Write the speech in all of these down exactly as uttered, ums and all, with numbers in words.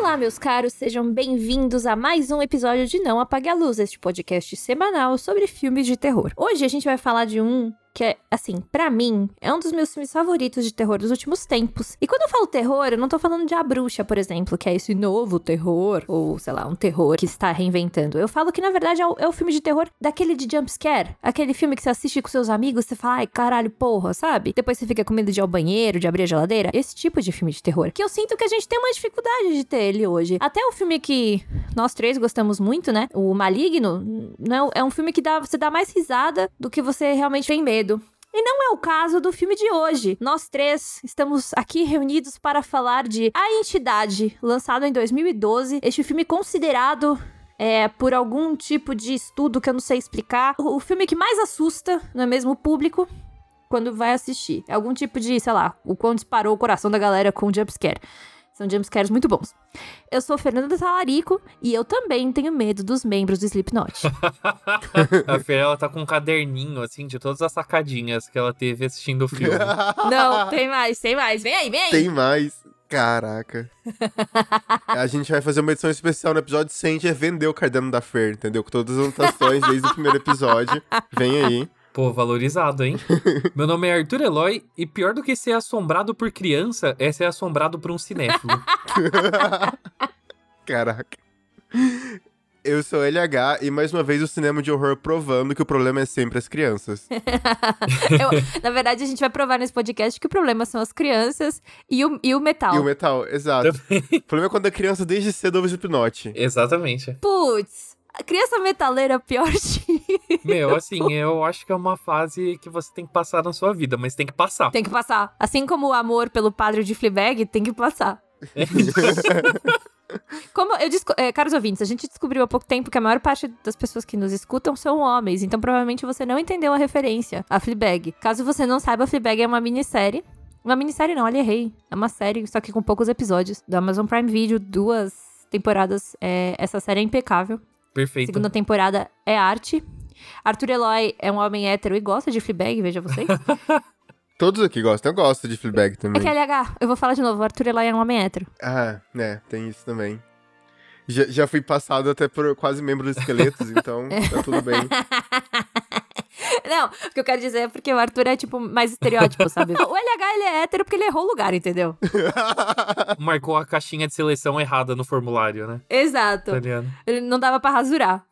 Olá, meus caros, sejam bem-vindos a mais um episódio de Não Apague a Luz, este podcast semanal sobre filmes de terror. Hoje a gente vai falar de um que é, assim, pra mim, é um dos meus filmes favoritos de terror dos últimos tempos. E quando eu falo terror, eu não tô falando de A Bruxa, por exemplo, que é esse novo terror, ou, sei lá, um terror que está reinventando. Eu falo que, na verdade, é o, é o filme de terror daquele de jumpscare, aquele filme que você assiste com seus amigos, você fala, ai, caralho, porra, sabe? Depois você fica com medo de ir ao banheiro, de abrir a geladeira. Esse tipo de filme de terror, que eu sinto que a gente tem uma dificuldade de ter ele hoje. Até o filme que nós três gostamos muito, né? O Maligno, não, é um filme que dá, você dá mais risada do que você realmente tem medo. E não é o caso do filme de hoje. Nós três estamos aqui reunidos para falar de A Entidade, lançado em dois mil e doze. Este filme considerado, é, por algum tipo de estudo que eu não sei explicar, o, o filme que mais assusta, não é mesmo, o público, quando vai assistir. É algum tipo de, sei lá, o quão disparou o coração da galera com o jumpscare. São jumpscares muito bons. Eu sou Fernanda Talarico e eu também tenho medo dos membros do Slipknot. A Fer, ela tá com um caderninho, assim, de todas as sacadinhas que ela teve assistindo o filme. Não, tem mais, tem mais. Vem aí, vem aí. Tem mais. Caraca. A gente vai fazer uma edição especial no episódio cem, a gente vai vender o caderno da Fer, entendeu? Com todas as anotações desde o primeiro episódio. Vem aí. Pô, valorizado, hein? Meu nome é Arthur Eloy e pior do que ser assombrado por criança é ser assombrado por um cinéfilo. Caraca. Eu sou L H e mais uma vez o cinema de horror provando que o problema é sempre as crianças. Eu, na verdade, a gente vai provar nesse podcast que o problema são as crianças e o, e o metal. E o metal, exato. O problema é quando a criança desde cedo ouve Slipknot. Exatamente. Putz, a criança metaleira é o pior tipo. Meu, assim, eu acho que é uma fase que você tem que passar na sua vida, mas tem que passar. Tem que passar. Assim como o amor pelo padre de Fleabag, tem que passar. Como eu desco- é, caros ouvintes, a gente descobriu há pouco tempo que a maior parte das pessoas que nos escutam são homens, então provavelmente você não entendeu a referência a Fleabag. Caso você não saiba, a Fleabag é uma minissérie. Uma minissérie não, olha, errei. É uma série, só que com poucos episódios, do Amazon Prime Video, duas temporadas. É, essa série é impecável. Perfeito. Segunda temporada é arte. Arthur Eloy é um homem hétero e gosta de Fleabag, veja vocês. Todos aqui gostam, eu gosto de Fleabag também. É que L H, eu vou falar de novo, Arthur Eloy é um homem hétero. Ah, né, tem isso também. Já, já fui passado até por quase membro dos esqueletos, então tá tudo bem. Não, o que eu quero dizer é porque o Arthur é, tipo, mais estereótipo, sabe? O L H, ele é hétero porque ele errou o lugar, entendeu? Marcou a caixinha de seleção errada no formulário, né? Exato. Italiano. Ele não dava pra rasurar.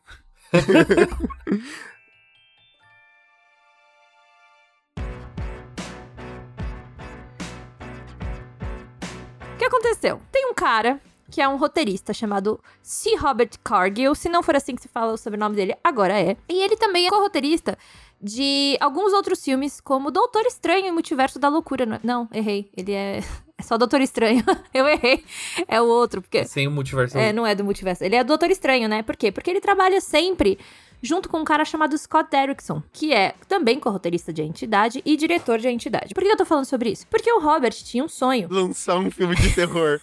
O que aconteceu? Tem um cara que é um roteirista chamado C. Robert Cargill. Se não for assim que se fala o sobrenome dele, agora é. E ele também é co-roteirista de alguns outros filmes, como Doutor Estranho e Multiverso da Loucura. Não, errei. Ele é... é só Doutor Estranho. Eu errei. É o outro, porque... Sem o multiverso. É, não é do Multiverso. Ele é Doutor Estranho, né? Por quê? Porque ele trabalha sempre junto com um cara chamado Scott Derrickson, que é também co-roteirista de A Entidade e diretor de A Entidade. Por que eu tô falando sobre isso? Porque o Robert tinha um sonho. Lançar um filme de terror.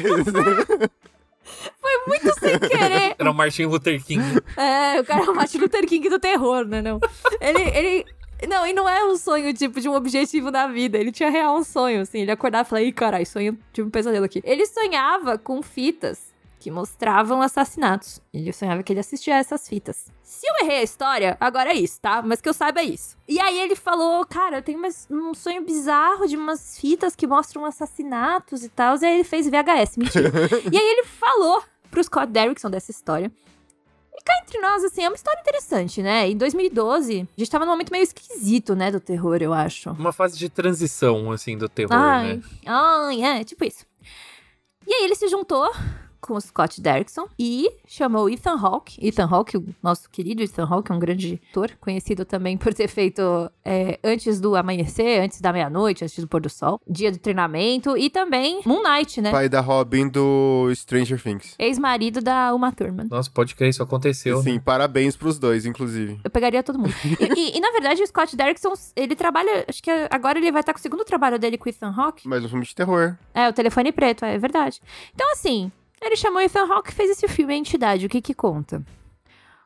Foi muito sem querer. Era o Martin Luther King. É, o cara é o Martin Luther King do terror, né? Não. Ele, ele... Não, e não é um sonho, tipo, de um objetivo da vida. Ele tinha real um sonho, assim. Ele acordava e falava, ih, caralho, sonho, tive um pesadelo aqui. Ele sonhava com fitas que mostravam assassinatos. Ele sonhava que ele assistia a essas fitas. Se eu errei a história, agora é isso, tá? Mas que eu saiba é isso. E aí ele falou, cara, eu tenho umas, um sonho bizarro de umas fitas que mostram assassinatos e tal. E aí ele fez V H S, mentira. E aí ele falou pro Scott Derrickson dessa história. E cá entre nós, assim, é uma história interessante, né? Em dois mil e doze, a gente tava num momento meio esquisito, né, do terror, eu acho. Uma fase de transição, assim, do terror, ai, né? Ai, é, tipo isso. E aí ele se juntou com o Scott Derrickson e chamou Ethan Hawke. Ethan Hawke, o nosso querido Ethan Hawke, é um grande ator, conhecido também por ter feito é, Antes do Amanhecer, Antes da Meia-Noite, Antes do Pôr do Sol, Dia do Treinamento e também Moon Knight, né? Pai da Robin do Stranger Things. Ex-marido da Uma Thurman. Nossa, pode crer, isso aconteceu. Sim, parabéns pros dois, inclusive. Eu pegaria todo mundo. e, e, e, na verdade, o Scott Derrickson, ele trabalha... Acho que agora ele vai estar com o segundo trabalho dele com o Ethan Hawke. Mais um filme de terror. É, o Telefone Preto, é verdade. Então, assim... Ele chamou Ethan Hawke e fez esse filme, A Entidade. O que que conta?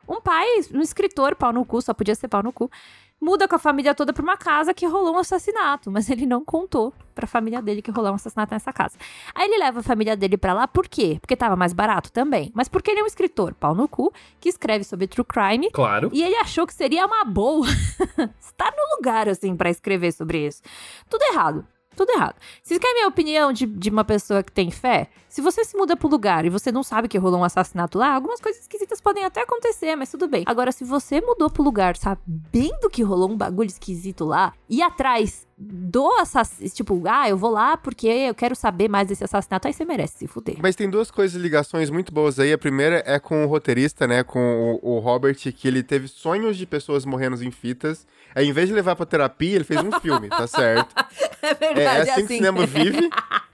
Um pai, um escritor, pau no cu, só podia ser pau no cu, muda com a família toda pra uma casa que rolou um assassinato, mas ele não contou pra família dele que rolou um assassinato nessa casa. Aí ele leva a família dele pra lá, por quê? Porque tava mais barato também, mas porque ele é um escritor, pau no cu, que escreve sobre true crime. Claro. E ele achou que seria uma boa estar no lugar, assim, pra escrever sobre isso. Tudo errado. Tudo errado. Vocês querem minha opinião de, de uma pessoa que tem fé? Se você se muda pro lugar e você não sabe que rolou um assassinato lá, algumas coisas esquisitas podem até acontecer, mas tudo bem. Agora, se você mudou pro lugar sabendo que rolou um bagulho esquisito lá, e atrás do assassinato, tipo, ah, eu vou lá porque eu quero saber mais desse assassinato, aí você merece se fuder. Mas tem duas coisas, ligações muito boas aí. A primeira é com o roteirista, né, com o, o Robert, que ele teve sonhos de pessoas morrendo em fitas. Aí, em vez de levar pra terapia, ele fez um filme, tá certo? É verdade, É, é assim, assim. que o cinema vive.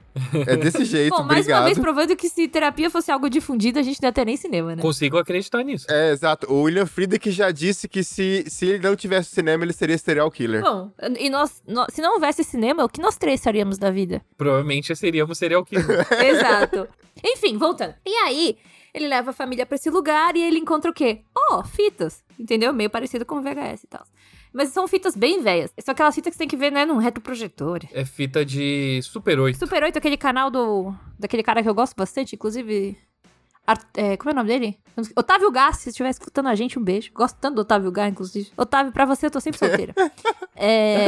É desse jeito, Bom, mais obrigado. uma vez provando que se terapia fosse algo difundido, a gente não ia ter nem cinema, né? Consigo acreditar nisso. É, exato. O William Friedkin já disse que se, se ele não tivesse cinema, ele seria serial killer. Bom, e nós, nós, se não houvesse cinema, o que nós três faríamos da vida? Provavelmente seríamos serial killer. Exato. Enfim, voltando. E aí, ele leva a família pra esse lugar e ele encontra o quê? Oh, fitas. Entendeu? Meio parecido com o V H S e tal. Mas são fitas bem velhas. São aquelas fitas que você tem que ver, né, num retroprojetor. É fita de Super oito. Super oito, aquele canal do... daquele cara que eu gosto bastante, inclusive... Ar, é, como é o nome dele? Otávio Gás, se estiver escutando a gente, um beijo. Gosto tanto do Otávio Gás, inclusive. Otávio, pra você, eu tô sempre solteira. É...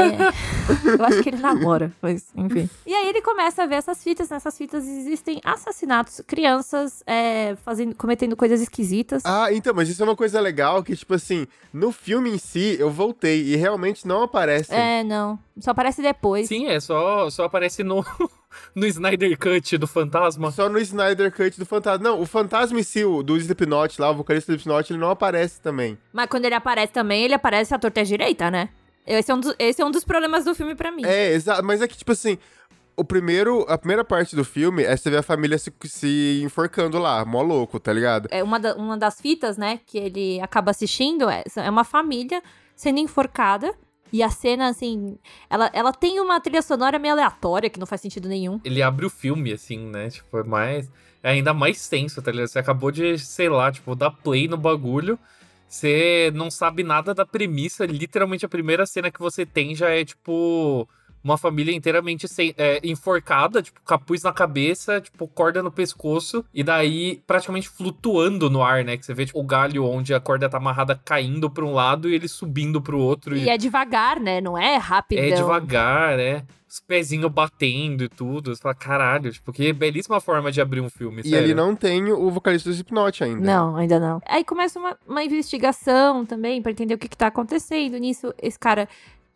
Eu acho que ele namora, mas enfim. E aí ele começa a ver essas fitas. Nessas fitas existem assassinatos, crianças é, fazendo, cometendo coisas esquisitas. Ah, então, mas isso é uma coisa legal, que, tipo assim, no filme em si, eu voltei e realmente não aparece. É, não. Só aparece depois. Sim, é só, só aparece no, no Snyder Cut do Fantasma. Só no Snyder Cut do Fantasma. Não, o Fantasma em si, o do Slipknot lá, o vocalista do Slipknot, ele não aparece também. Mas quando ele aparece também, ele aparece à torta e à direita, né? Esse é um dos, esse é um dos problemas do filme pra mim. É, exato, mas é que, tipo assim, o primeiro, a primeira parte do filme é você ver a família se, se enforcando lá, mó louco, tá ligado? É uma, da, uma das fitas, né, que ele acaba assistindo é, é uma família sendo enforcada. E a cena, assim, ela, ela tem uma trilha sonora meio aleatória, que não faz sentido nenhum. Ele abre o filme, assim, né? Tipo, é mais... É ainda mais tenso, tá ligado? Você acabou de, sei lá, tipo, dar play no bagulho. Você não sabe nada da premissa. Literalmente, a primeira cena que você tem já é, tipo... uma família inteiramente sem, é, enforcada, tipo, capuz na cabeça, tipo, corda no pescoço, e daí praticamente flutuando no ar, né? Que você vê, tipo, o galho onde a corda tá amarrada caindo pra um lado e ele subindo pro outro. E, e é devagar, né? Não é rapidão. É devagar, né? Os pezinhos batendo e tudo. Você fala, caralho, tipo, que belíssima forma de abrir um filme, E sério. ele não tem o vocalista do Slipknot ainda. Não, ainda não. Aí começa uma, uma investigação também, pra entender o que que tá acontecendo. Nisso, esse cara...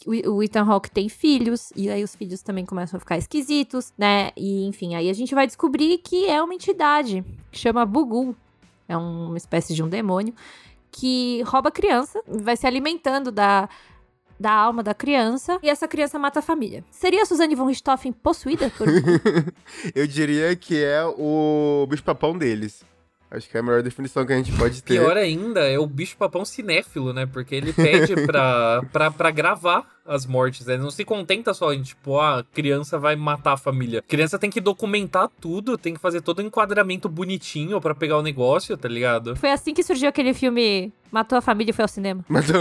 O Ethan Hawke tem filhos, e aí os filhos também começam a ficar esquisitos, né? E, enfim, aí a gente vai descobrir que é uma entidade, que chama Bugul. É uma espécie de um demônio, que rouba a criança, vai se alimentando da, da alma da criança, e essa criança mata a família. Seria a Suzanne von Richthofen possuída por... Eu diria que é o bicho-papão deles. Acho que é a melhor definição que a gente pode ter. Pior ainda é o bicho-papão cinéfilo, né? Porque ele pede pra, pra, pra gravar as mortes, né? Ele não se contenta só em, tipo, ah, a criança vai matar a família. A criança tem que documentar tudo, tem que fazer todo um enquadramento bonitinho pra pegar o negócio, tá ligado? Foi assim que surgiu aquele filme Matou a Família e Foi ao Cinema. Matou...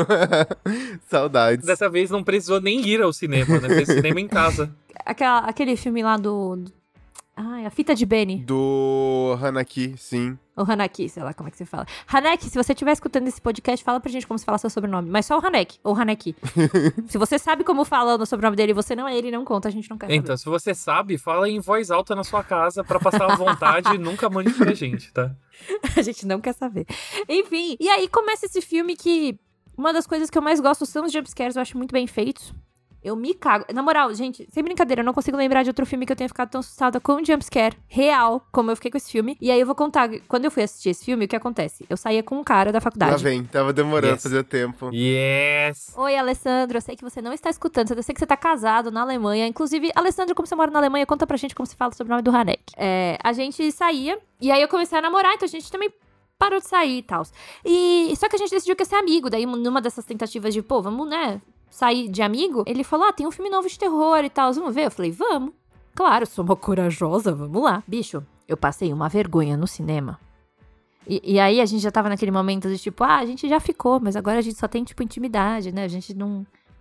Saudades. Dessa vez não precisou nem ir ao cinema, né? Fez cinema em casa. Aquela, aquele filme lá do... do... Ai, A Fita de Benny. Do Hanaki, sim. Ou Hanaki, sei lá como é que se fala. Haneki, se você estiver escutando esse podcast, fala pra gente como se fala seu sobrenome. Mas só o Haneki, ou Haneki. Se você sabe como fala o sobrenome dele e você não é ele, não conta, a gente não quer saber. Então, se você sabe, fala em voz alta na sua casa pra passar à vontade e nunca mande pra gente, tá? A gente não quer saber. Enfim, e aí começa esse filme que... Uma das coisas que eu mais gosto são os jumpscares, eu acho muito bem feitos. Eu me cago. Na moral, gente, sem brincadeira, eu não consigo lembrar de outro filme que eu tenha ficado tão assustada com um jumpscare real, como eu fiquei com esse filme. E aí eu vou contar, quando eu fui assistir esse filme, o que acontece? Eu saía com um cara da faculdade. Lá vem, tava demorando Yes. fazer tempo. Yes! Oi, Alessandro, eu sei que você não está escutando, eu sei que você tá casado na Alemanha. Inclusive, Alessandro, como você mora na Alemanha, conta pra gente como se fala sobre o nome do Hanek. É, a gente saía, e aí eu comecei a namorar, então a gente também parou de sair e tal. E só que a gente decidiu que ia ser amigo, daí numa dessas tentativas de, pô, vamos, né... sair de amigo, ele falou, ah, tem um filme novo de terror e tal, vamos ver? Eu falei, vamos. Claro, sou uma corajosa, vamos lá. Bicho, eu passei uma vergonha no cinema. E, e aí a gente já tava naquele momento de tipo, ah, a gente já ficou, mas agora a gente só tem, tipo, intimidade, né? A gente não,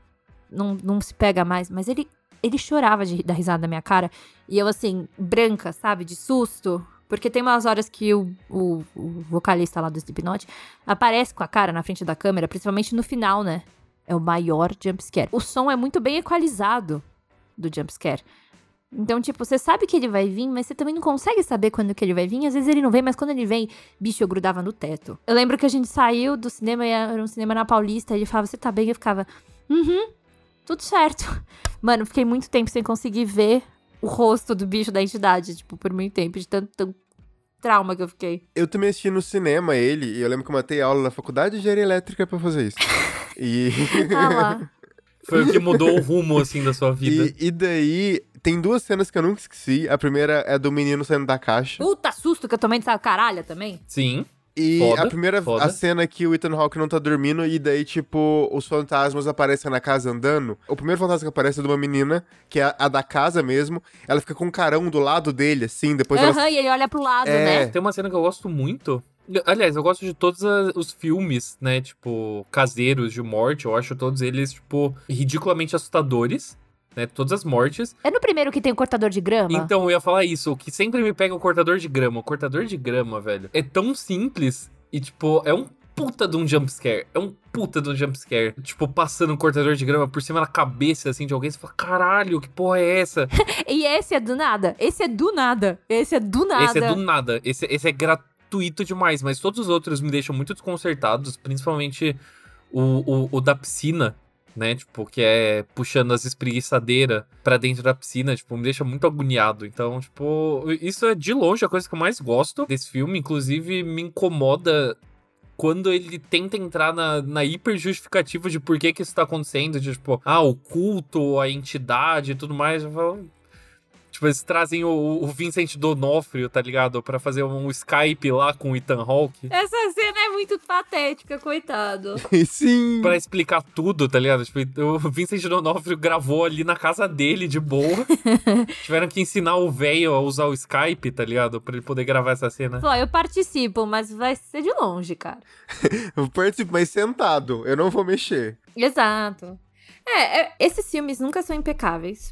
não, não se pega mais. Mas ele, ele chorava de dar risada na minha cara. E eu, assim, branca, sabe? De susto. Porque tem umas horas que o, o, o vocalista lá do Slipknot aparece com a cara na frente da câmera, principalmente no final, né? É o maior jumpscare. O som é muito bem equalizado do jumpscare. Então, tipo, você sabe que ele vai vir, mas você também não consegue saber quando que ele vai vir. Às vezes ele não vem, mas quando ele vem, bicho, eu grudava no teto. Eu lembro que a gente saiu do cinema, era um cinema na Paulista, e ele falava, você tá bem? Eu ficava, uhum, tudo certo. Mano, fiquei muito tempo sem conseguir ver o rosto do bicho da entidade, tipo, por muito tempo, de tanto, tanto trauma que eu fiquei. Eu também assisti no cinema ele, e eu lembro que eu matei aula na faculdade de engenharia elétrica pra fazer isso. E... Ah lá. Foi o que mudou o rumo, assim, da sua vida. E, e daí, tem duas cenas que eu nunca esqueci. A primeira é do menino saindo da caixa. Puta susto que eu tomei dessa caralho também. Sim. E Foda, a primeira, foda. a cena que o Ethan Hawke não tá dormindo e daí, tipo, os fantasmas aparecem na casa andando. O primeiro fantasma que aparece é de uma menina, que é a, a da casa mesmo. Ela fica com um carão do lado dele, assim, depois Aham, ela... e ele olha pro lado, É. né? Tem uma cena que eu gosto muito. Aliás, eu gosto de todos a- os filmes, né, tipo, caseiros de morte. Eu acho todos eles, tipo, ridiculamente assustadores, né, todas as mortes. É no primeiro que tem o cortador de grama? Então, eu ia falar isso, o que sempre me pega é o cortador de grama. O cortador de grama, velho, é tão simples e, tipo, é um puta de um jumpscare. É um puta de um jumpscare. Tipo, passando um cortador de grama por cima da cabeça, assim, de alguém. Você fala, caralho, que porra é essa? E esse é do nada. Esse é do nada. Esse é do nada. Esse é do nada. Esse, esse é gratuito demais, mas todos os outros me deixam muito desconcertados, principalmente o, o, o da piscina, né? Tipo, que é puxando as espreguiçadeiras pra dentro da piscina, tipo, me deixa muito agoniado. Então, tipo, isso é de longe a coisa que eu mais gosto desse filme. Inclusive, me incomoda quando ele tenta entrar na, na hiper justificativa de por que que isso tá acontecendo. De, tipo, ah, o culto, a entidade e tudo mais. Eu falo... Tipo, eles trazem o, o Vincent D'Onofrio, tá ligado? Pra fazer um Skype lá com o Ethan Hawke. Essa cena é muito patética, coitado. Sim. Pra explicar tudo, tá ligado? Tipo, o Vincent D'Onofrio gravou ali na casa dele, de boa. Tiveram que ensinar o velho a usar o Skype, tá ligado? Pra ele poder gravar essa cena. Pô, eu participo, mas vai ser de longe, cara. Eu participo, mas sentado. Eu não vou mexer. Exato. É, é, esses filmes nunca são impecáveis.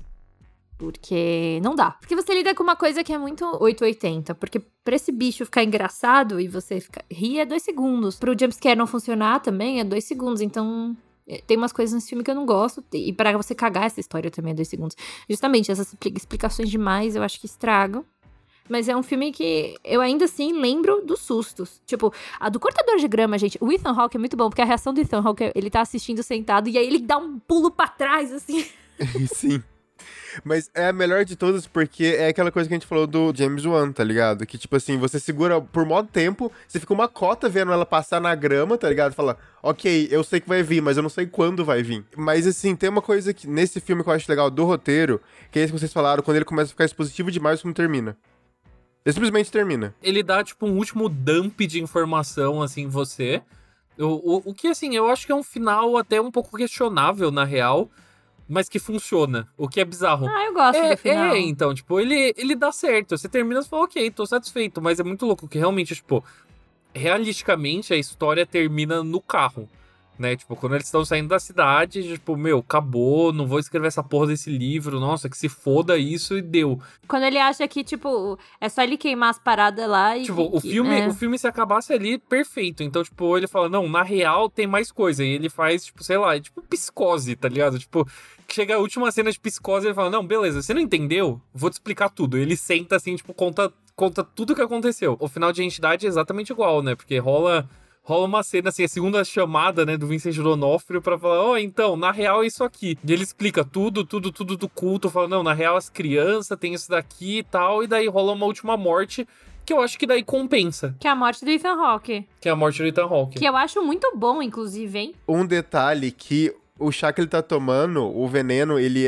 Porque não dá. Porque você lida com uma coisa que é muito oitocentos e oitenta. Porque pra esse bicho ficar engraçado e você ficar... rir é dois segundos. Pro jumpscare não funcionar também é dois segundos. Então, tem umas coisas nesse filme que eu não gosto. E pra você cagar essa história também é dois segundos. Justamente, essas explicações demais eu acho que estragam. Mas é um filme que eu ainda assim lembro dos sustos. Tipo, a do cortador de grama, gente. O Ethan Hawke é muito bom, porque a reação do Ethan Hawke, ele tá assistindo sentado e aí ele dá um pulo pra trás, assim. Sim. Mas é a melhor de todas porque é aquela coisa que a gente falou do James Wan, tá ligado? Que, tipo assim, você segura por mó tempo, você fica uma cota vendo ela passar na grama, tá ligado? Fala, ok, eu sei que vai vir, mas eu não sei quando vai vir. Mas, assim, tem uma coisa que nesse filme que eu acho legal do roteiro, que é isso que vocês falaram, quando ele começa a ficar expositivo demais, como termina. Ele simplesmente termina. Ele dá, tipo, um último dump de informação, assim, em você. O, o, o que, assim, eu acho que é um final até um pouco questionável, na real, mas que funciona, o que é bizarro. Ah, eu gosto é, do final. É, então, tipo, ele, ele dá certo. Você termina e fala, ok, tô satisfeito. Mas é muito louco que realmente, tipo, realisticamente a história termina no carro, né? Tipo, quando eles estão saindo da cidade, tipo, meu, acabou, não vou escrever essa porra desse livro, nossa, que se foda isso e deu. Quando ele acha que, tipo, é só ele queimar as paradas lá e... Tipo, o que- filme, é. o filme se acabasse ali, perfeito. Então, tipo, ele fala, não, na real tem mais coisa. E ele faz, tipo, sei lá, é tipo psicose, tá ligado? Tipo, chega a última cena de psicose e ele fala, não, beleza, você não entendeu? Vou te explicar tudo. Ele senta assim, tipo, conta, conta tudo o que aconteceu. O final de Entidade é exatamente igual, né? Porque rola... Rola uma cena, assim, a segunda chamada, né, do Vincent D'Onofrio pra falar, ó, oh, então, na real é isso aqui. E ele explica tudo, tudo, tudo do culto, fala, não, na real as crianças têm isso daqui e tal, e daí rola uma última morte, que eu acho que daí compensa, Que é a morte do Ethan Hawke. que é a morte do Ethan Hawke. Que eu acho muito bom, inclusive, hein? Um detalhe que o chá que ele tá tomando, o veneno, ele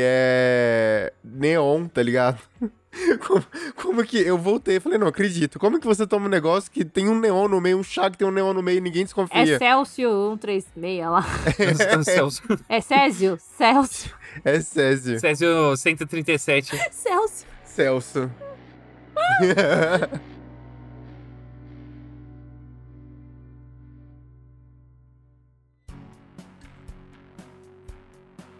é neon, tá ligado? Como, como que eu voltei e falei, não acredito. Como que você toma um negócio que tem um neon no meio, um chá que tem um neon no meio e ninguém É desconfia? Celsius cento e trinta e seis lá. Celso, É Césio? Celsius. É Césio. Césio cento e trinta e sete. Celso.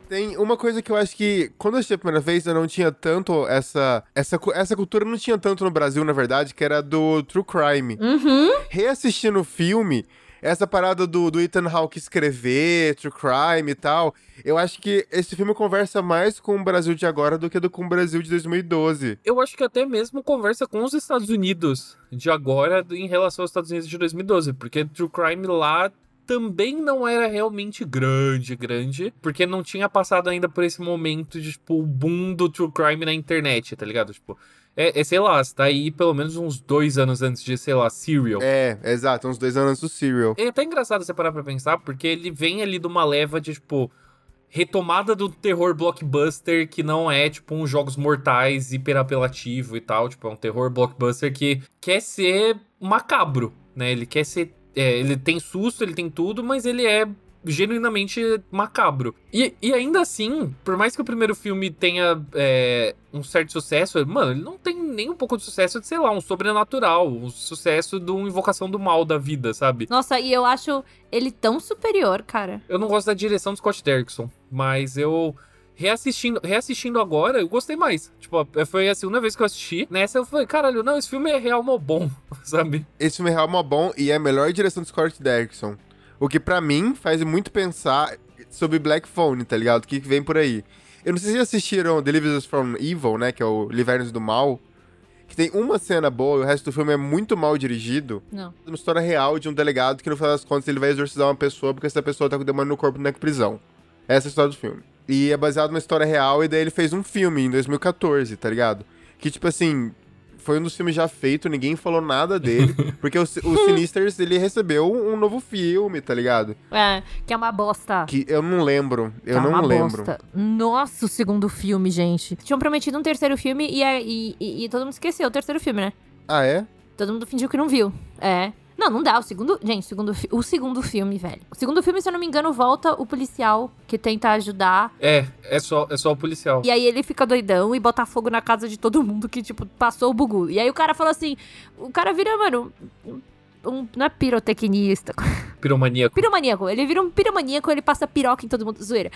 Tem uma coisa que eu acho que, quando eu assisti a primeira vez, eu não tinha tanto essa, essa... Essa cultura não tinha tanto no Brasil, na verdade, que era do true crime. Uhum. Reassistindo o filme, essa parada do, do Ethan Hawke escrever, true crime e tal, eu acho que esse filme conversa mais com o Brasil de agora do que do, com o Brasil de dois mil e doze. Eu acho que até mesmo conversa com os Estados Unidos de agora em relação aos Estados Unidos de dois mil e doze, porque true crime lá também não era realmente grande, grande, porque não tinha passado ainda por esse momento de, tipo, o boom do true crime na internet, tá ligado? Tipo, é, é sei lá, você tá aí pelo menos uns dois anos antes de, sei lá, Serial. É, exato, uns dois anos antes do Serial. É até engraçado você parar pra pensar, porque ele vem ali de uma leva de, tipo, retomada do terror blockbuster, que não é, tipo, uns jogos mortais, hiper apelativo e tal, tipo, é um terror blockbuster que quer ser macabro, né? Ele quer ser... É, ele tem susto, ele tem tudo, mas ele é genuinamente macabro. E, e ainda assim, por mais que o primeiro filme tenha é, um certo sucesso, mano, ele não tem nem um pouco de sucesso de, sei lá, um sobrenatural, um sucesso de uma invocação do mal da vida, sabe? Nossa, e eu acho ele tão superior, cara. Eu não gosto da direção do Scott Derrickson, mas eu... Reassistindo, reassistindo agora, eu gostei mais. Tipo, foi a segunda vez que eu assisti. Nessa eu falei, caralho, não, esse filme é real mó bom, sabe? Esse filme é real mó bom e é a melhor direção do Scott Derrickson. O que pra mim faz muito pensar sobre Black Phone, tá ligado? O que vem por aí. Eu não sei se vocês assistiram Deliver Us From Evil, né? Que é o Livre-nos do Mal. Que tem uma cena boa e o resto do filme é muito mal dirigido. Não. Uma história real de um delegado que no final das contas ele vai exorcizar uma pessoa porque essa pessoa tá com o demônio no corpo na prisão. Essa é a história do filme. E é baseado numa história real, e daí ele fez um filme em dois mil e quatorze, tá ligado? Que, tipo assim, foi um dos filmes já feito, ninguém falou nada dele, porque o, o Sinisters, ele recebeu um novo filme, tá ligado? É, que é uma bosta. Que eu não lembro, eu que é não uma lembro. Bosta. Nossa, o segundo filme, gente. Tinham prometido um terceiro filme e, e, e, e todo mundo esqueceu o terceiro filme, né? Ah, é? Todo mundo fingiu que não viu. É. Não, não dá. O segundo... Gente, o segundo, fi- o segundo filme, velho. O segundo filme, se eu não me engano, volta o policial que tenta ajudar. É, é só, é só o policial. E aí ele fica doidão e bota fogo na casa de todo mundo que, tipo, passou o bugu. E aí o cara falou assim... O cara vira, mano... Um, um, não é pirotecnista. Piromaníaco. Piromaníaco. Ele vira um piromaníaco, ele passa piroca em todo mundo. Zoeira.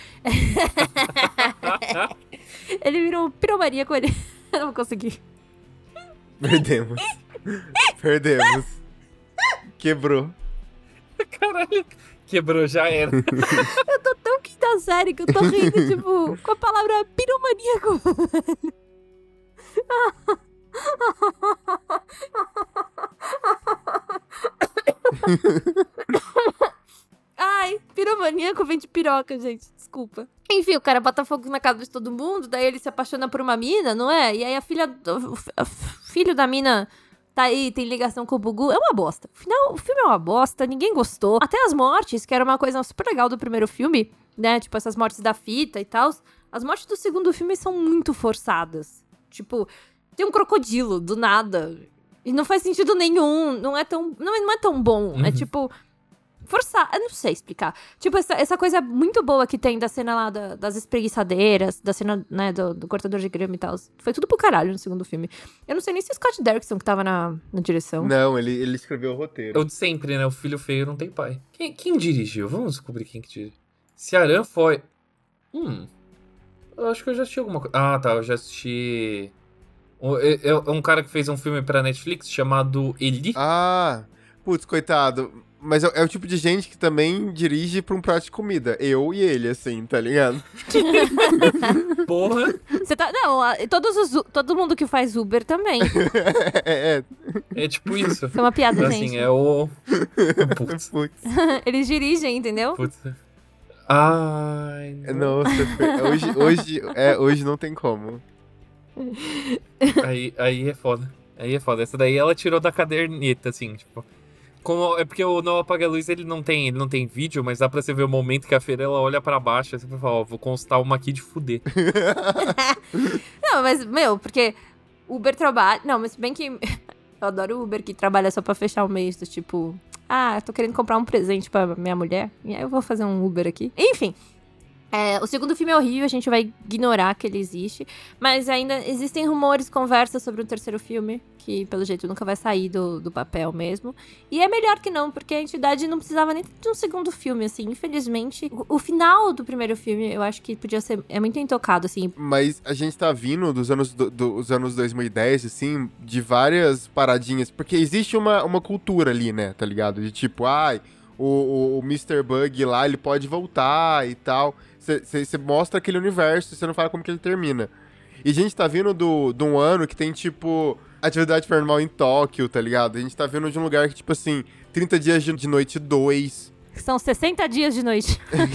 Ele vira um piromaníaco, ele... Eu não vou conseguir. Perdemos. Perdemos. Quebrou. Caralho, quebrou, já era. Eu tô tão quinta série que eu tô rindo, tipo, com a palavra piromaníaco. Ai, piromaníaco vem de piroca, gente. Desculpa. Enfim, o cara bota fogo na casa de todo mundo, daí ele se apaixona por uma mina, não é? E aí a filha... O, o filho da mina... Tá aí, tem ligação com o Bugu. É uma bosta. Afinal, o filme é uma bosta, ninguém gostou. Até as mortes, que era uma coisa super legal do primeiro filme, né? Tipo, essas mortes da fita e tal. As mortes do segundo filme são muito forçadas. Tipo, tem um crocodilo, do nada. E não faz sentido nenhum. Não é tão, não é, não é tão bom. Uhum. É tipo... Forçar, eu não sei explicar. Tipo, essa, essa coisa muito boa que tem da cena lá da, das espreguiçadeiras, da cena, né, do, do cortador de grama e tal. Foi tudo pro caralho no segundo filme. Eu não sei nem se o Scott Derrickson que tava na, na direção. Não, ele, ele escreveu o É roteiro. o de sempre, né? O filho feio não tem pai. Quem, quem dirigiu? Vamos descobrir quem que dirigiu. Ciarán foi... Hum... Eu acho que eu já assisti alguma coisa. Ah, tá. Eu já assisti... É, é um cara que fez um filme pra Netflix chamado Eli. Ah, putz, coitado. Mas é, é o tipo de gente que também dirige pra um prato de comida. Eu e ele, assim, tá ligado? Porra! Você tá... Não, a- todos os, todo mundo que faz Uber também. é, é. É tipo isso. Foi uma piada, Assim, gente. é o... Putz, Putz. Eles dirigem, entendeu? putz. Ai... não. Nossa, foi- hoje, hoje, é, hoje não tem como. Aí, aí é foda. Aí é foda. Essa daí ela tirou da caderneta, assim, tipo... Como, é porque o Não Apaga a Luz, ele não tem, ele não tem vídeo, mas dá pra você ver o momento que a Feira, ela olha pra baixo, assim, pra falar, ó, vou constar uma aqui de fuder. Não, mas, meu, porque Uber trabalha... Não, mas bem que... Eu adoro o Uber que trabalha só pra fechar o mês, do tipo... Ah, eu tô querendo comprar um presente pra minha mulher, e aí eu vou fazer um Uber aqui. Enfim. É, o segundo filme é horrível, a gente vai ignorar que ele existe. Mas ainda existem rumores, conversas sobre o terceiro filme, que pelo jeito nunca vai sair do, do papel mesmo. E é melhor que não, porque a entidade não precisava nem de um segundo filme, assim. Infelizmente, o, o final do primeiro filme, eu acho que podia ser... É muito intocado, assim. Mas a gente tá vindo dos anos, do, dos anos dois mil e dez, assim, de várias paradinhas. Porque existe uma, uma cultura ali, né, tá ligado? De tipo, ai, o, o, o mister Bug lá, ele pode voltar e tal. Você mostra aquele universo e você não fala como que ele termina. E a gente tá vindo do, de um ano que tem, tipo, Atividade Paranormal em Tóquio, tá ligado? A gente tá vindo de um lugar que, tipo assim, trinta dias de noite dois. São sessenta dias de noite.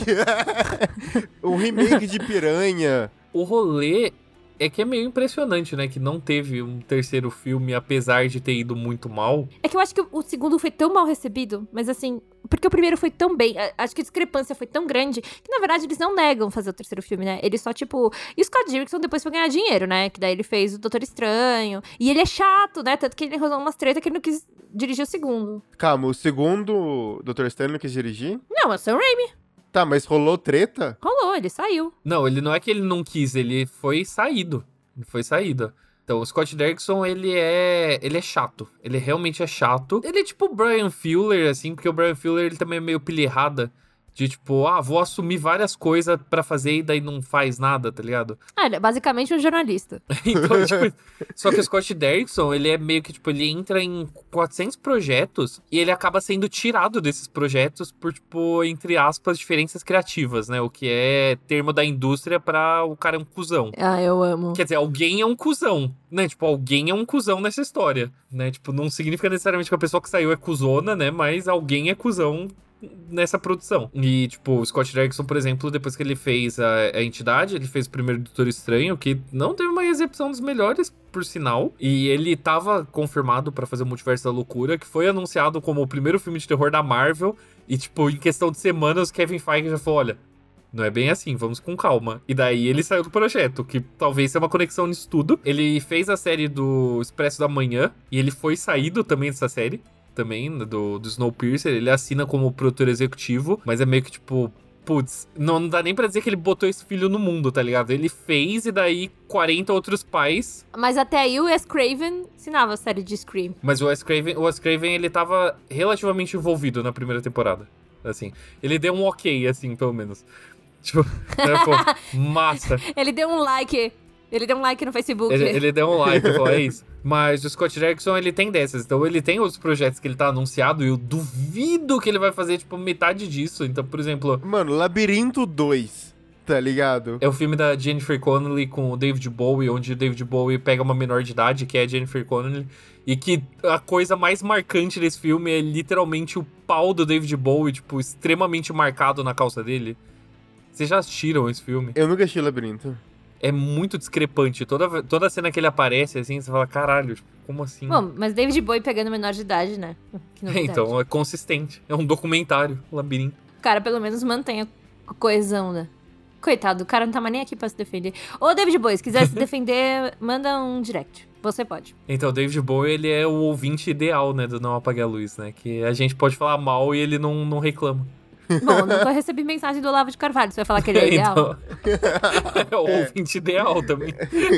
Um remake de Piranha. O rolê é que é meio impressionante, né? Que não teve um terceiro filme, apesar de ter ido muito mal. É que eu acho que o segundo foi tão mal recebido, mas assim... Porque o primeiro foi tão bem, acho que a discrepância foi tão grande, que na verdade eles não negam fazer o terceiro filme, né? Eles só, tipo... E o Scott Derrickson depois foi ganhar dinheiro, né? Que daí ele fez o Doutor Estranho. E ele é chato, né? Tanto que ele enrolou umas tretas que ele não quis dirigir o segundo. Calma, o segundo Doutor Estranho não quis dirigir? Não, é o Sam Raimi. Tá, mas rolou treta? Rolou, ele saiu. Não, ele não é que ele não quis, ele foi saído. Ele foi saído. Então, o Scott Derrickson, ele é ele é chato. Ele realmente é chato. Ele é tipo o Brian Fuller, assim, porque o Brian Fuller, ele também é meio pilha-errada. De tipo, ah, vou assumir várias coisas pra fazer e daí não faz nada, tá ligado? Ah, ele é basicamente um jornalista. Então, tipo... Só que o Scott Derrickson, ele é meio que, tipo, ele entra em quatrocentos projetos e ele acaba sendo tirado desses projetos por, tipo, entre aspas, diferenças criativas, né? O que é termo da indústria pra o cara é um cuzão. Ah, eu amo. Quer dizer, alguém é um cuzão, né? Tipo, alguém é um cuzão nessa história, né? Tipo, não significa necessariamente que a pessoa que saiu é cuzona, né? Mas alguém é cuzão nessa produção. E, tipo, o Scott Derrickson, por exemplo, depois que ele fez a, a Entidade, ele fez o primeiro Doutor Estranho, que não teve uma recepção dos melhores, por sinal. E ele tava confirmado pra fazer o Multiverso da Loucura, que foi anunciado como o primeiro filme de terror da Marvel. E, tipo, em questão de semanas, o Kevin Feige já falou, olha... Não é bem assim, vamos com calma. E daí ele saiu do projeto, que talvez seja uma conexão nisso tudo. Ele fez a série do Expresso da Manhã, e ele foi saído também dessa série. Também, do, do Snowpiercer, ele assina como produtor executivo, mas é meio que tipo, putz, não, não dá nem pra dizer que ele botou esse filho no mundo, tá ligado? Ele fez e daí quarenta outros pais. Mas até aí o Wes Craven ensinava a série de Scream. Mas o Wes Craven, o Wes Craven, ele tava relativamente envolvido na primeira temporada, assim. Ele deu um ok, assim, pelo menos. Tipo, né, pô, massa. Ele deu um like... Ele deu um like no Facebook. Ele, ele deu um like, falou, é isso. Mas o Scott Derrickson, ele tem dessas. Então, ele tem outros projetos que ele tá anunciado e eu duvido que ele vai fazer, tipo, metade disso. Então, por exemplo... Mano, Labirinto dois, tá ligado? É o filme da Jennifer Connelly com o David Bowie, onde o David Bowie pega uma menor de idade, que é a Jennifer Connelly. E que a coisa mais marcante desse filme é literalmente o pau do David Bowie, tipo, extremamente marcado na calça dele. Vocês já assistiram esse filme? Eu nunca assisti Labirinto. É muito discrepante. Toda, toda cena que ele aparece, assim, você fala, caralho, como assim? Bom, mas David Bowie pegando menor de idade, né? Que é, então, é consistente. É um documentário, o Labirinto. O cara pelo menos mantém a coesão, né? Coitado, o cara não tá mais nem aqui pra se defender. Ô, David Bowie, se quiser se defender, manda um direct. Você pode. Então, o David Bowie, ele é o ouvinte ideal, né, do Não Apague a Luz, né? Que a gente pode falar mal e ele não, não reclama. Bom, nunca recebi mensagem do Olavo de Carvalho. Você vai falar que ele é ideal? Então, é o ouvinte ideal também.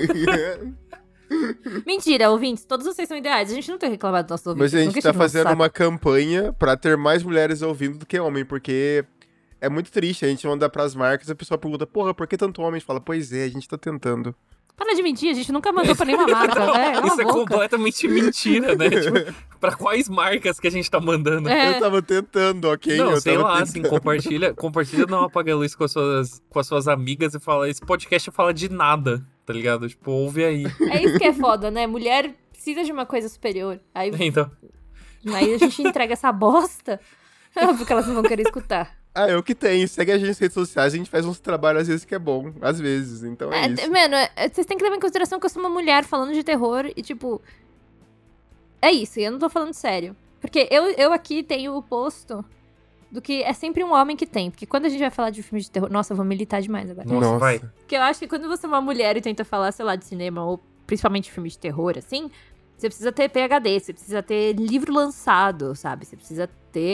Mentira, ouvintes. Todos vocês são ideais. A gente não tem reclamado dos nossos ouvintes. Mas a gente tá fazendo uma campanha pra ter mais mulheres ouvindo do que homem, porque é muito triste. A gente manda pras marcas e a pessoa pergunta, porra, por que tanto homem? A gente fala, pois é, a gente tá tentando. Para de mentir, a gente nunca mandou pra nenhuma marca, né? Isso é completamente mentira, né? Tipo, pra quais marcas que a gente tá mandando? É. Eu tava tentando, ok? Não, eu sei tava lá, tentando. assim, compartilha, compartilha Não Apaga a Luz com as, suas, com as suas amigas e fala, esse podcast fala de nada, tá ligado? Tipo, ouve aí. É isso que é foda, né? Mulher precisa de uma coisa superior. Aí, Então. aí a gente entrega essa bosta, porque elas não vão querer escutar. Ah, eu que tenho. Segue a gente nas redes sociais, a gente faz uns trabalhos às vezes que é bom. Às vezes, então é, É, isso. mano, é, vocês têm que levar em consideração que eu sou uma mulher falando de terror e, tipo... É isso, e eu não tô falando sério. Porque eu, eu aqui tenho o posto do que é sempre um homem que tem. Porque quando a gente vai falar de filme de terror... Nossa, eu vou militar demais agora. Nossa, Nossa. vai. Porque eu acho que quando você é uma mulher e tenta falar, sei lá, de cinema, ou principalmente filme de terror, assim... Você precisa ter P H D, você precisa ter livro lançado, sabe? Você precisa ter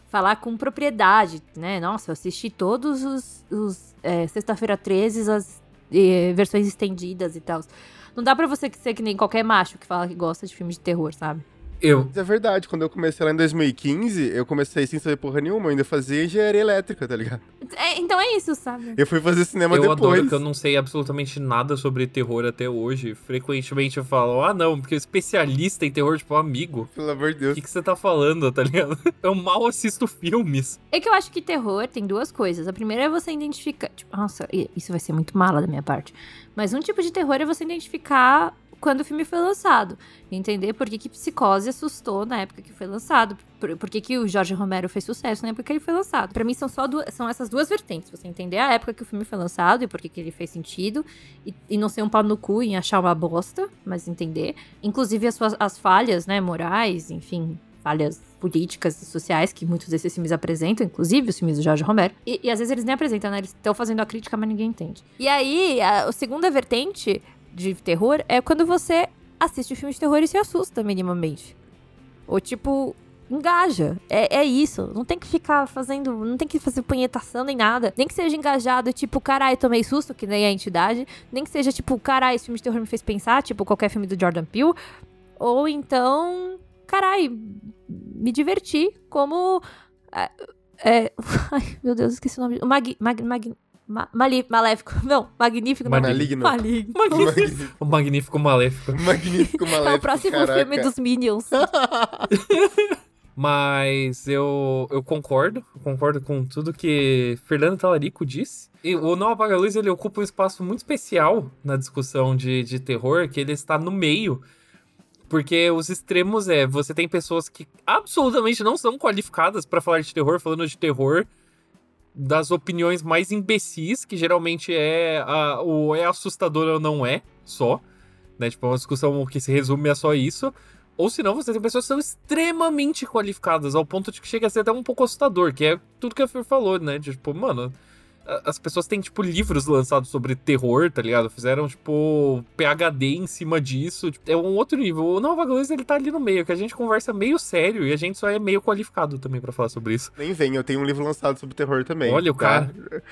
falar com propriedade, né? Nossa, eu assisti todos os, os é, Sexta-feira treze, as é, versões estendidas e tal. Não dá pra você ser que nem qualquer macho que fala que gosta de filme de terror, sabe? Eu. Mas é verdade, quando eu comecei lá em dois mil e quinze, eu comecei sem saber porra nenhuma, eu ainda fazia engenharia elétrica, tá ligado? É, então é isso, sabe? Eu fui fazer cinema Eu depois. adoro que eu não sei absolutamente nada sobre terror até hoje. Frequentemente eu falo, ah não, porque especialista em terror, tipo, amigo. Pelo amor de O Deus. que, que você tá falando, tá ligado? Eu mal assisto filmes. É que eu acho que terror tem duas coisas. A primeira é você identificar... Tipo, nossa, isso vai ser muito mala da minha parte. Mas um tipo de terror é você identificar quando o filme foi lançado. Entender por que que Psicose assustou na época que foi lançado. Por, por que que o Jorge Romero fez sucesso na época que ele foi lançado. Pra mim, são só duas, são essas duas vertentes. Você entender a época que o filme foi lançado e por que que ele fez sentido. E, e não ser um pau no cu em achar uma bosta, mas entender. Inclusive as suas as falhas, né, morais, enfim... falhas políticas e sociais que muitos desses filmes apresentam, inclusive os filmes do Jorge Romero. E, e às vezes eles nem apresentam, né? Eles estão fazendo a crítica, mas ninguém entende. E aí, a, a segunda vertente de terror é quando você assiste o filme de terror e se assusta minimamente. Ou tipo, engaja. É, é isso. Não tem que ficar fazendo... Não tem que fazer punhetação nem nada. Nem que seja engajado, tipo, caralho, tomei susto, que nem a entidade. Nem que seja tipo, caralho, esse filme de terror me fez pensar, tipo, qualquer filme do Jordan Peele. Ou então... Carai, me diverti como... É, é, ai, meu Deus, esqueci o nome. O Mag... Mag, Mag ma, mali, maléfico. Não, Magnífico. Maligno. Maligno. Magnífico. O Magnífico Maléfico. Magnífico Maléfico, É o próximo caraca. filme dos Minions. Mas eu, eu concordo, eu concordo com tudo que Fernando Talarico disse. E o Não Apaga a Luz, ele ocupa um espaço muito especial na discussão de, de terror, que ele está no meio. Porque os extremos é, você tem pessoas que absolutamente não são qualificadas pra falar de terror, falando de terror das opiniões mais imbecis, que geralmente é, a, ou é assustador ou não é, só. Né? Tipo, é uma discussão que se resume a só isso. Ou senão você tem pessoas que são extremamente qualificadas, ao ponto de que chega a ser até um pouco assustador, que é tudo que a Fer falou, né? De, tipo, mano... As pessoas têm, tipo, livros lançados sobre terror, tá ligado? Fizeram, tipo, P H D em cima disso. Tipo, é um outro nível. O Não Apaga a Luz, ele tá ali no meio, que a gente conversa meio sério e a gente só é meio qualificado também pra falar sobre isso. Nem vem, eu tenho um livro lançado sobre terror também. Olha o tá? cara.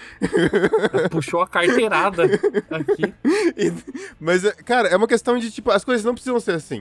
Puxou a carteirada aqui. E, mas, cara, é uma questão de, tipo, as coisas não precisam ser assim,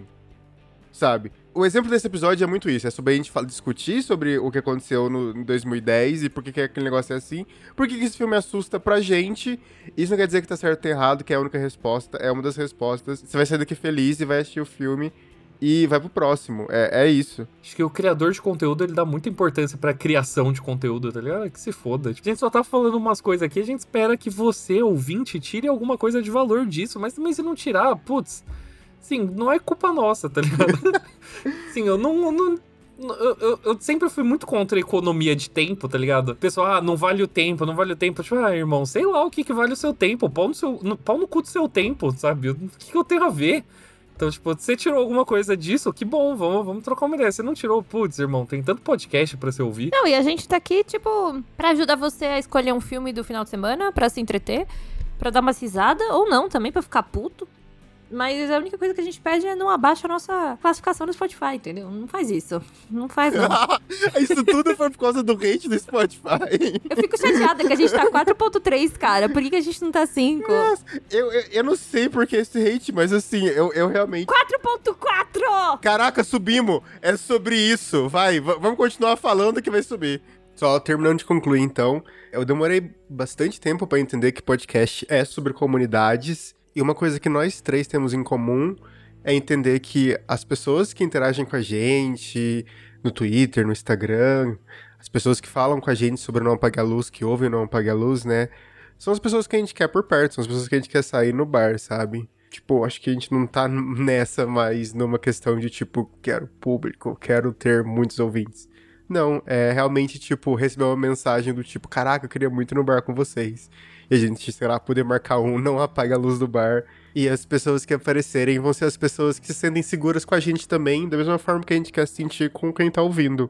sabe? O exemplo desse episódio é muito isso, é sobre a gente fala, discutir sobre o que aconteceu no, em dois mil e dez e por que, que aquele negócio é assim, por que, que esse filme assusta pra gente. Isso não quer dizer que tá certo ou errado, que é a única resposta, é uma das respostas. Você vai sair daqui feliz e vai assistir o filme e vai pro próximo, é, é isso. Acho que o criador de conteúdo, ele dá muita importância pra criação de conteúdo, tá ligado? Que se foda. Tipo, a gente só tá falando umas coisas aqui, a gente espera que você, ouvinte, tire alguma coisa de valor disso, mas também se não tirar, putz... Sim, não é culpa nossa, tá ligado? Sim, eu não... não eu, eu, eu sempre fui muito contra a economia de tempo, tá ligado? O pessoal, ah, não vale o tempo, não vale o tempo. Tipo, ah, irmão, sei lá o que que vale o seu tempo. Pau no, seu, no, pau no cu do seu tempo, sabe? O que que eu tenho a ver? Então, tipo, você tirou alguma coisa disso, que bom, vamos, vamos trocar uma ideia. Você não tirou, putz, irmão, tem tanto podcast pra você ouvir. Não, e a gente tá aqui, tipo, pra ajudar você a escolher um filme do final de semana, pra se entreter, pra dar uma risada, ou não, também pra ficar puto. Mas a única coisa que a gente pede é não abaixa a nossa classificação no Spotify, entendeu? Não faz isso. Não faz, não. Isso tudo foi por causa do hate do Spotify. Eu fico chateada que a gente tá quatro ponto três, cara. Por que, que a gente não tá cinco? Nossa, eu, eu, eu não sei por que esse hate, mas assim, eu, eu realmente... quatro ponto quatro! Caraca, subimos! É sobre isso. Vai, v- vamos continuar falando que vai subir. Só terminando de concluir, então, eu demorei bastante tempo pra entender que podcast é sobre comunidades. E uma coisa que nós três temos em comum é entender que as pessoas que interagem com a gente no Twitter, no Instagram, as pessoas que falam com a gente sobre o Não Apague a Luz, que ouvem o Não Apague a Luz, né? São as pessoas que a gente quer por perto, são as pessoas que a gente quer sair no bar, sabe? Tipo, acho que a gente não tá nessa mais numa questão de, tipo, quero público, quero ter muitos ouvintes. Não, é realmente, tipo, receber uma mensagem do tipo, caraca, eu queria muito ir no bar com vocês. E a gente, sei lá, poder marcar um, não apaga a luz do bar. E as pessoas que aparecerem vão ser as pessoas que se sentem seguras com a gente também, da mesma forma que a gente quer se sentir com quem tá ouvindo.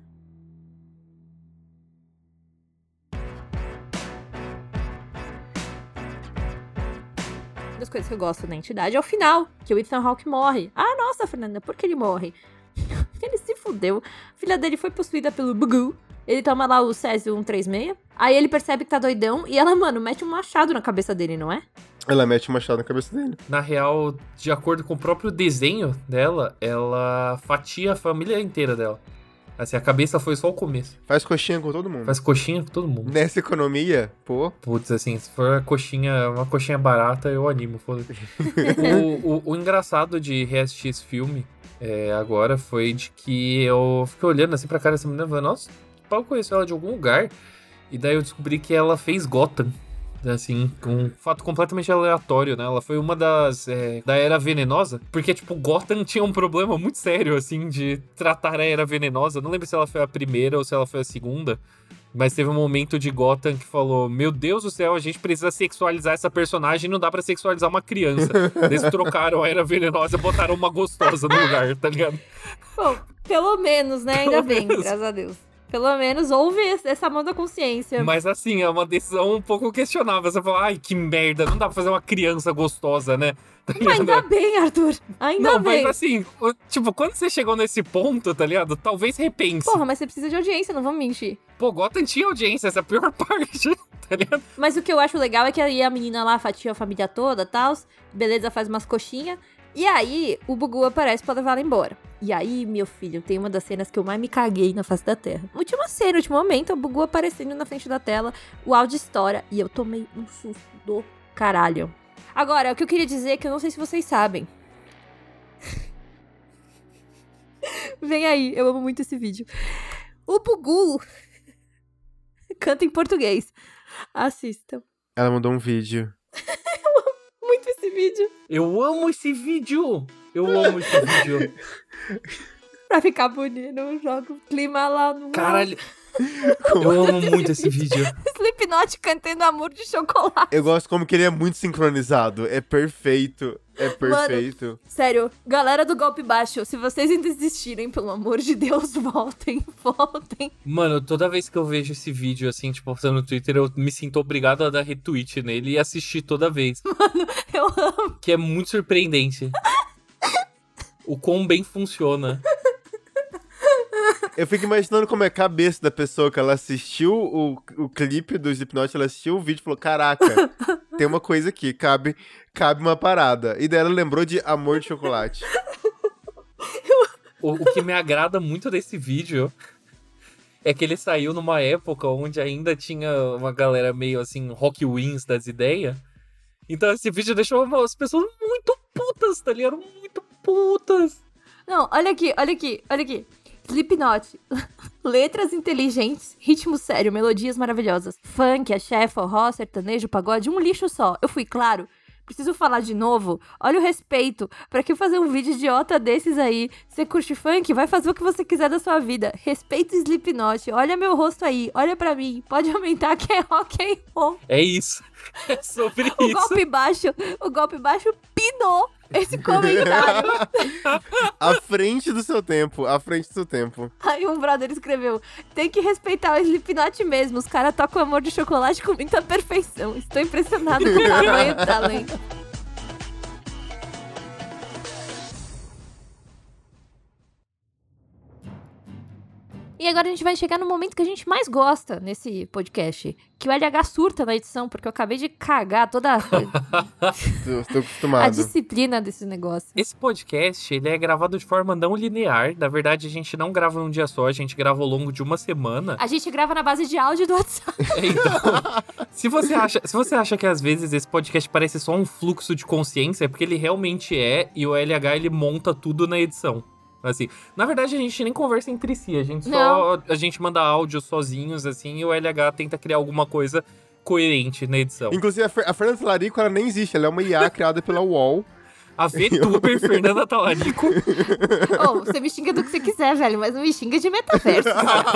Uma das coisas que eu gosto da entidade é o final, que o Ethan Hawke morre. Ah, nossa, Fernanda, por que ele morre? Ele se fudeu. A filha dele foi possuída pelo Bugu. Ele toma lá o Césio cento e trinta e seis. Aí ele percebe que tá doidão e ela, mano, mete um machado na cabeça dele, não é? Ela mete um machado na cabeça dele. Na real, de acordo com o próprio desenho dela, ela fatia a família inteira dela. Assim, a cabeça foi só o começo. Faz coxinha com todo mundo. Faz coxinha com todo mundo. Nessa economia, pô. Putz, assim, se for uma coxinha, uma coxinha barata, eu animo, foda-se. o, o, o engraçado de reassistir esse filme é, agora foi de que eu fiquei olhando assim pra cara dessa menina e falei, nossa, eu conheço ela de algum lugar. E daí eu descobri que ela fez Gotham. Assim, um fato completamente aleatório, né? Ela foi uma das... É, da Era Venenosa. Porque, tipo, Gotham tinha um problema muito sério, assim, de tratar a Era Venenosa. Não lembro se ela foi a primeira ou se ela foi a segunda. Mas teve um momento de Gotham que falou, meu Deus do céu, a gente precisa sexualizar essa personagem, não dá pra sexualizar uma criança. Eles trocaram a Era Venenosa e botaram uma gostosa no lugar, tá ligado? Bom, pelo menos, né? Ainda Pelo bem, menos. graças a Deus. Pelo menos houve essa mão da consciência. Mas assim, é uma decisão um pouco questionável. Você fala, ai, que merda, não dá pra fazer uma criança gostosa, né? Tá Mas ainda bem, Arthur. Ainda Não, bem. mas assim, o- tipo, quando você chegou nesse ponto, tá ligado? Talvez repense. Porra, mas você precisa de audiência, não vamos mentir. Pô, Gotham tinha audiência, essa é a pior parte, tá ligado? Mas o que eu acho legal é que aí a menina lá fatia a família toda e tal. Beleza, faz umas coxinhas. E aí, o Bugu aparece pra levar ela embora. E aí, meu filho, tem uma das cenas que eu mais me caguei na face da Terra. Última cena, último momento, o Bugu aparecendo na frente da tela, o áudio estoura e eu tomei um susto do caralho. Agora, o que eu queria dizer é que eu não sei se vocês sabem. Vem aí, eu amo muito esse vídeo. O Bugu canta em português. Assistam. Ela mandou um vídeo. Muito esse vídeo. Eu amo esse vídeo! Eu amo esse vídeo. Pra ficar bonito, eu jogo clima lá no... Caralho. Eu amo muito esse vídeo. Slipknot cantando Amor de Chocolate. Eu gosto como que ele é muito sincronizado. É perfeito. É perfeito. Sério, galera do golpe baixo, se vocês ainda existirem, pelo amor de Deus, voltem, voltem. Mano, toda vez que eu vejo esse vídeo, assim, tipo, postando no Twitter, eu me sinto obrigado a dar retweet nele e assistir toda vez. Mano, eu amo. Que é muito surpreendente. O quão bem funciona. Eu fico imaginando como é a cabeça da pessoa que ela assistiu o, o clipe do Slipknot, ela assistiu o vídeo e falou, caraca, tem uma coisa aqui, cabe, cabe uma parada. E daí ela lembrou de Amor de Chocolate. O, o que me agrada muito desse vídeo é que ele saiu numa época onde ainda tinha uma galera meio assim, rock wins das ideias. Então esse vídeo deixou as pessoas muito putas, tá ligado? Muito putas. Não, olha aqui, olha aqui, olha aqui. Slipknot. Letras inteligentes, ritmo sério, melodias maravilhosas. Funk, axé, forró, sertanejo, pagode, um lixo só. Eu fui claro. Preciso falar de novo. Olha o respeito. Pra que fazer um vídeo idiota desses aí? Você curte funk? Vai fazer o que você quiser da sua vida. Respeita o Slipknot. Olha meu rosto aí. Olha pra mim. Pode aumentar que é rock and roll. É isso. É sobre O isso. golpe baixo, o golpe baixo pinou esse comentário. À frente do seu tempo, à frente do seu tempo. Aí um brother escreveu: tem que respeitar o Slipknot mesmo. Os caras tocam Amor de Chocolate com muita perfeição. Estou impressionado com o tamanho do talento. E agora a gente vai chegar no momento que a gente mais gosta nesse podcast. Que o L H surta na edição, porque eu acabei de cagar toda a, Tô, tô a acostumado. disciplina desse negócio. Esse podcast, ele é gravado de forma não linear. Na verdade, a gente não grava num dia só, a gente grava ao longo de uma semana. A gente grava na base de áudio do WhatsApp. Então, se você acha, se você acha que às vezes esse podcast parece só um fluxo de consciência, é porque ele realmente é, e o L H ele monta tudo na edição. Assim, na verdade a gente nem conversa entre si, a gente só a gente manda áudio sozinhos assim, e o L H tenta criar alguma coisa coerente na edição. Inclusive, a, Fer a Fernanda Talarico, ela nem existe, ela é uma I A criada pela U O L. A VTuber Fernanda Talarico. Ô, você me xinga do que você quiser, velho, mas não me xinga de metaverso.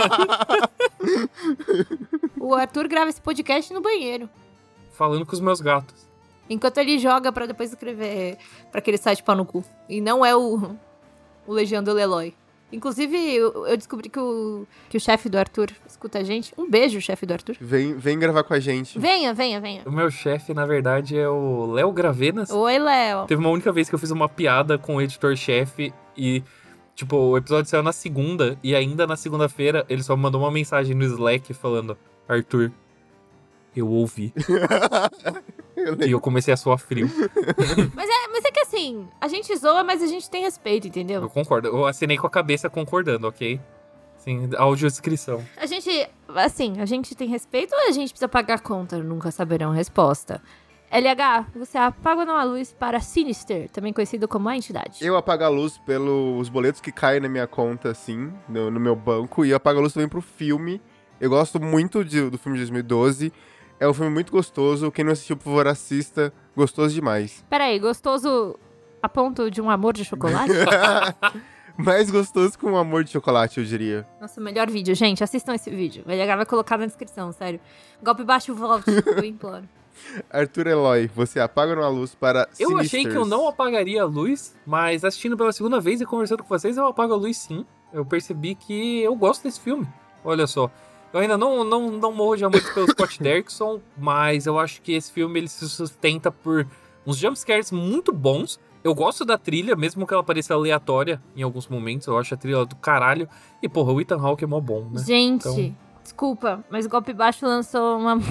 O Arthur grava esse podcast no banheiro. Falando com os meus gatos. Enquanto ele joga pra depois escrever pra aquele site pau no cu. E não é o, o Legião do Leloy. Inclusive, eu, eu descobri que o, que o chefe do Arthur escuta a gente. Um beijo, chefe do Arthur. Vem, vem gravar com a gente. Venha, venha, venha. O meu chefe, na verdade, é o Léo Gravenas. Oi, Léo. Teve uma única vez que eu fiz uma piada com o editor-chefe e, Tipo, o episódio saiu na segunda, e ainda na segunda-feira ele só mandou uma mensagem no Slack falando: Arthur, eu ouvi. Eu E eu comecei a suar frio. Mas é, mas é que assim, a gente zoa, mas a gente tem respeito, entendeu? Eu concordo. Eu assinei com a cabeça concordando, ok? Sim, audiodescrição. A gente, assim, a gente tem respeito ou a gente precisa pagar a conta? Nunca saberão a resposta. L H, você apaga ou não a luz para Sinister, também conhecido como a entidade? Eu apago a luz pelos boletos que caem na minha conta, assim, no, no meu banco. E eu apago a luz também pro filme. Eu gosto muito de- do filme de dois mil e doze. É um filme muito gostoso. Quem não assistiu, por favor, assista. Gostoso demais. Peraí, gostoso a ponto de um amor de chocolate? Mais gostoso que um amor de chocolate, eu diria. Nossa, melhor vídeo, gente, assistam esse vídeo. O L H vai colocar na descrição, sério. Golpe baixo, volte, eu imploro. Arthur Eloy, você apaga ou não a luz para Eu Sinisters? achei que eu não apagaria a luz, mas assistindo pela segunda vez e conversando com vocês, eu apago a luz sim. Eu percebi que eu gosto desse filme. Olha só. Eu ainda não, não, não morro de amor pelo Scott Derrickson, mas eu acho que esse filme ele se sustenta por uns jumpscares muito bons. Eu gosto da trilha, mesmo que ela pareça aleatória em alguns momentos. Eu acho a trilha do caralho. E, porra, o Ethan Hawke é mó bom, né? Gente, Então- desculpa, mas Golpe Baixo lançou uma...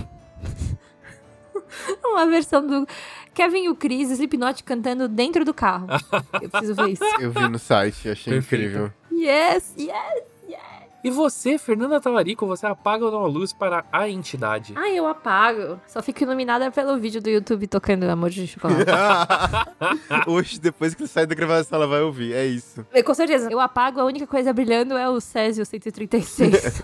uma versão do Kevin e o Chris, Slipknot, cantando dentro do carro. Eu preciso ver isso. Eu vi no site, achei Perfeito. incrível. Yes, yes. E você, Fernanda Talarico, você apaga ou não a luz para a entidade? Ai, eu apago. Só fico iluminada pelo vídeo do YouTube tocando Amor de Chocolate. Hoje, depois que sai da gravação, ela vai ouvir. É isso. E, com certeza, eu apago, a única coisa brilhando é o Césio cento e trinta e seis.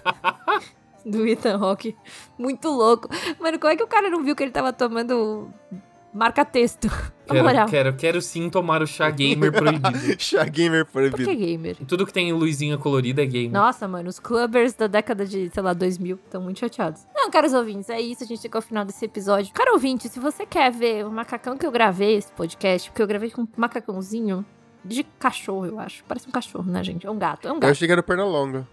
Do Ethan Hawke. Muito louco. Mano, como é que o cara não viu que ele tava tomando marca-texto? Na moral. Quero, quero, quero sim tomar o chá gamer proibido. Chá gamer Por que proibido. gamer? Tudo que tem luzinha colorida é gamer. Nossa, mano, os clubbers da década de, sei lá, dois mil estão muito chateados. Não, caros ouvintes, é isso, a gente chegou ao final desse episódio. Caro ouvinte, se você quer ver o macacão que eu gravei, esse podcast, porque eu gravei com um macacãozinho de cachorro, eu acho. Parece um cachorro, né, gente? É um gato, é um Eu gato. achei que era perna longa.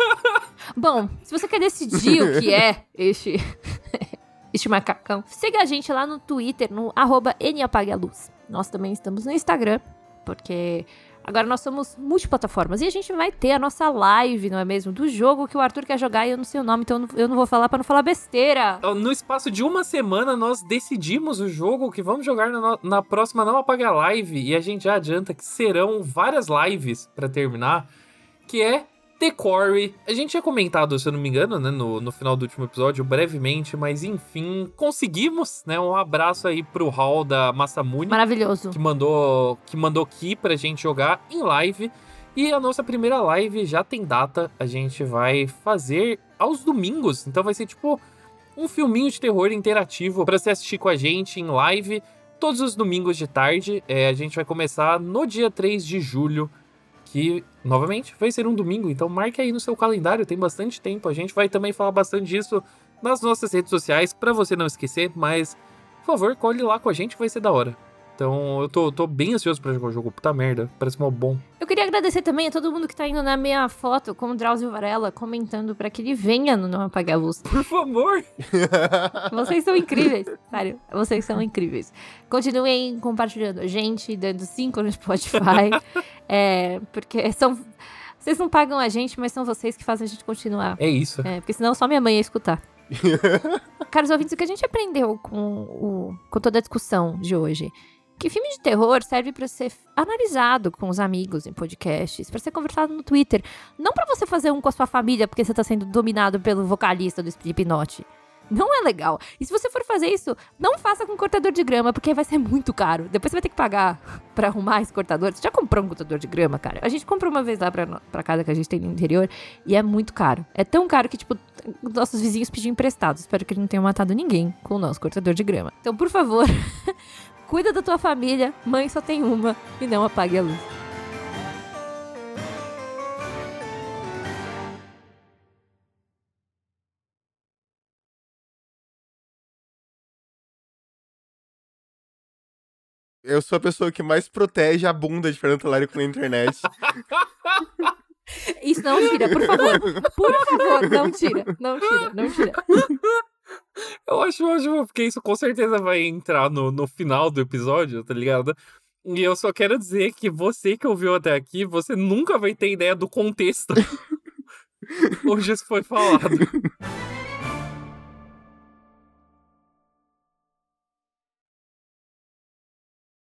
Bom, se você quer decidir o que é este... este macacão, siga a gente lá no Twitter, no arroba napaguealuz. Nós também estamos no Instagram, porque agora nós somos multiplataformas. E a gente vai ter a nossa live, não é mesmo? Do jogo que o Arthur quer jogar e eu não sei o nome, então eu não, eu não vou falar pra não falar besteira. No espaço de uma semana, nós decidimos o jogo que vamos jogar na, no- na próxima Não Apaga Live. E a gente já adianta que serão várias lives pra terminar, que é The Quarry. A gente tinha comentado, se eu não me engano, né, no, no final do último episódio, brevemente, mas enfim, conseguimos, né? Um abraço aí pro Hall da Masamune, Maravilhoso. que mandou, que mandou aqui pra gente jogar em live. E a nossa primeira live já tem data, a gente vai fazer aos domingos, então vai ser tipo um filminho de terror interativo pra você assistir com a gente em live todos os domingos de tarde. É, a gente vai começar no dia três de julho, que, novamente, vai ser um domingo, então marque aí no seu calendário, tem bastante tempo. A gente vai também falar bastante disso nas nossas redes sociais, pra você não esquecer, mas, por favor, colhe lá com a gente, vai ser da hora. Então, eu tô, tô bem ansioso pra jogar o jogo, puta merda, parece mó bom. Eu queria agradecer também a todo mundo que tá indo na minha foto com o Drauzio Varela, comentando pra que ele venha no Não Apague a Luz. Por favor! Vocês são incríveis, sério, vocês são incríveis. Continuem compartilhando a gente, dando cinco no Spotify, é, porque são... Vocês não pagam a gente, mas são vocês que fazem a gente continuar. É isso. É, porque senão só minha mãe ia escutar. Caros ouvintes, o que a gente aprendeu com, o, com toda a discussão de hoje? Que filme de terror serve pra ser analisado com os amigos em podcasts, pra ser conversado no Twitter. Não pra você fazer um com a sua família porque você tá sendo dominado pelo vocalista do Slipknot. Não é legal. E se você for fazer isso, não faça com cortador de grama, porque vai ser muito caro. Depois você vai ter que pagar pra arrumar esse cortador. Você já comprou um cortador de grama, cara? A gente comprou uma vez lá pra, pra casa que a gente tem no interior e é muito caro. É tão caro que, tipo, nossos vizinhos pediam emprestado. Espero que eles não tenham matado ninguém com o nosso cortador de grama. Então, por favor, cuida da tua família. Mãe só tem uma e não apague a luz. Eu sou a pessoa que mais protege a bunda de Fernando Talarico na internet. Isso não tira, por favor. Por favor, não tira. Não tira, não tira. Eu acho ótimo, porque isso com certeza vai entrar no, no final do episódio, tá ligado? E eu só quero dizer que você que ouviu até aqui, você nunca vai ter ideia do contexto onde isso foi falado.